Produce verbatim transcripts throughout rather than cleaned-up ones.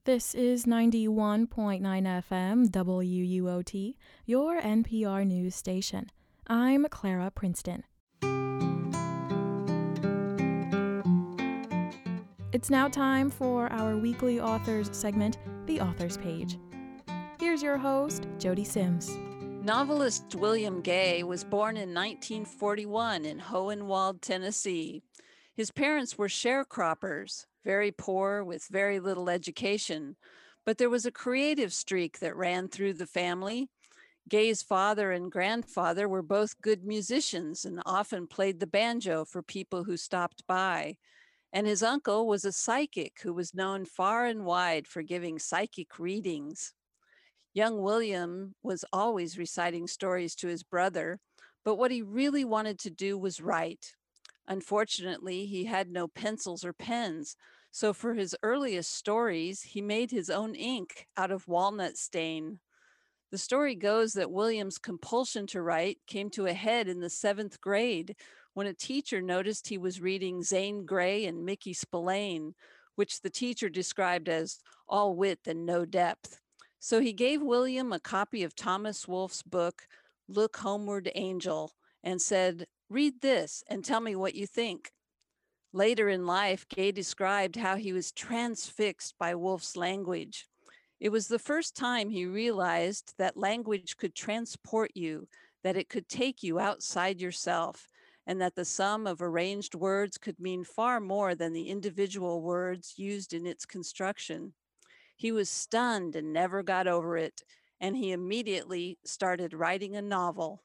This is ninety-one point nine F M W U O T, your N P R news station. I'm Clara Princeton. It's now time for our weekly authors segment, The Author's Page. Here's your host, Jody Sims. Novelist William Gay was born in nineteen forty-one in Hohenwald, Tennessee. His parents were sharecroppers, very poor with very little education, but there was a creative streak that ran through the family. Gay's father and grandfather were both good musicians and often played the banjo for people who stopped by. And his uncle was a psychic who was known far and wide for giving psychic readings. Young William was always reciting stories to his brother, but what he really wanted to do was write. Unfortunately, he had no pencils or pens, so for his earliest stories, he made his own ink out of walnut stain. The story goes that William's compulsion to write came to a head in the seventh grade when a teacher noticed he was reading Zane Grey and Mickey Spillane, which the teacher described as all wit and no depth. So he gave William a copy of Thomas Wolfe's book, Look Homeward, Angel, and said, "Read this and tell me what you think." Later in life, Gay described how he was transfixed by Wolfe's language. It was the first time he realized that language could transport you, that it could take you outside yourself, and that the sum of arranged words could mean far more than the individual words used in its construction. He was stunned and never got over it, and he immediately started writing a novel.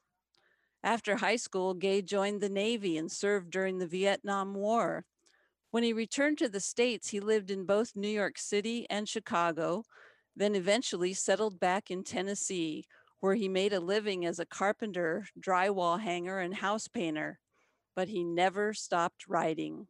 After high school, Gay joined the Navy and served during the Vietnam War. When he returned to the States, he lived in both New York City and Chicago, then eventually settled back in Tennessee, where he made a living as a carpenter, drywall hanger, and house painter. But he never stopped writing.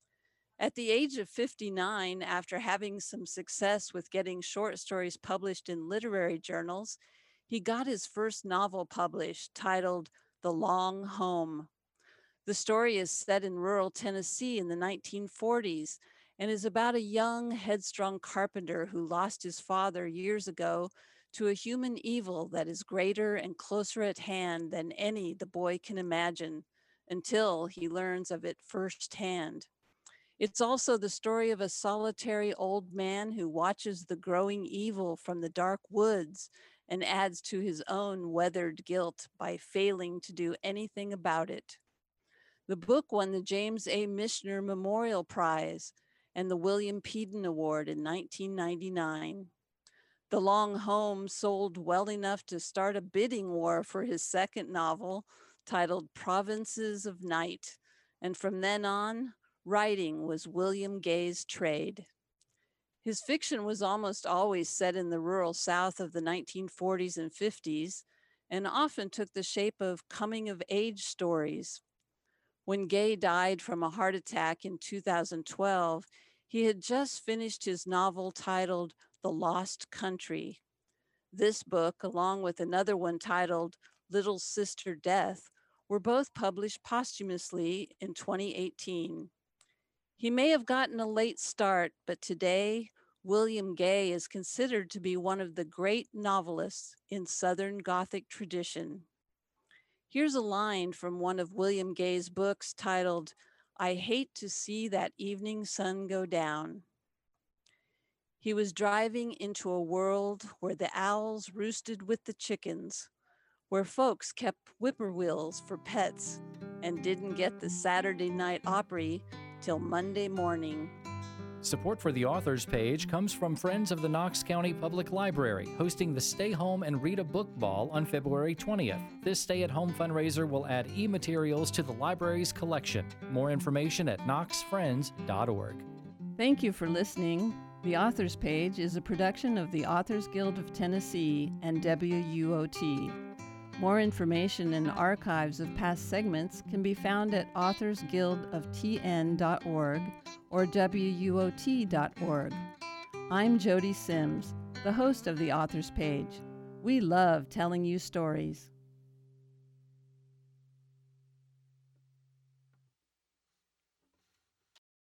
At the age of fifty-nine, after having some success with getting short stories published in literary journals, he got his first novel published, titled The Long Home. The story is set in rural Tennessee in the nineteen forties and is about a young, headstrong carpenter who lost his father years ago to a human evil that is greater and closer at hand than any the boy can imagine, until he learns of it firsthand. It's also the story of a solitary old man who watches the growing evil from the dark woods and adds to his own weathered guilt by failing to do anything about it. The book won the James A. Michener Memorial Prize and the William Peden Award in nineteen ninety-nine. The Long Home sold well enough to start a bidding war for his second novel, titled Provinces of Night, and from then on, writing was William Gay's trade. His fiction was almost always set in the rural South of the nineteen forties and fifties, and often took the shape of coming-of-age stories. When Gay died from a heart attack in two thousand twelve, he had just finished his novel titled The Lost Country. This book, along with another one titled Little Sister Death, were both published posthumously in twenty eighteen. He may have gotten a late start, but today, William Gay is considered to be one of the great novelists in Southern Gothic tradition. Here's a line from one of William Gay's books titled, I Hate to See That Evening Sun Go Down. He was driving into a world where the owls roosted with the chickens, where folks kept whippoorwills for pets and didn't get the Saturday night Opry till Monday morning. Support for the Authors Page comes from Friends of the Knox County Public Library, hosting the Stay Home and Read a Book Ball on February twentieth. This stay-at-home fundraiser will add e-materials to the library's collection. More information at knox friends dot org. Thank you for listening. The Authors Page is a production of the Authors Guild of Tennessee and W U O T. More information and archives of past segments can be found at authors guild of t n dot org or w u o t dot org. I'm Jody Sims, the host of the Authors Page. We love telling you stories.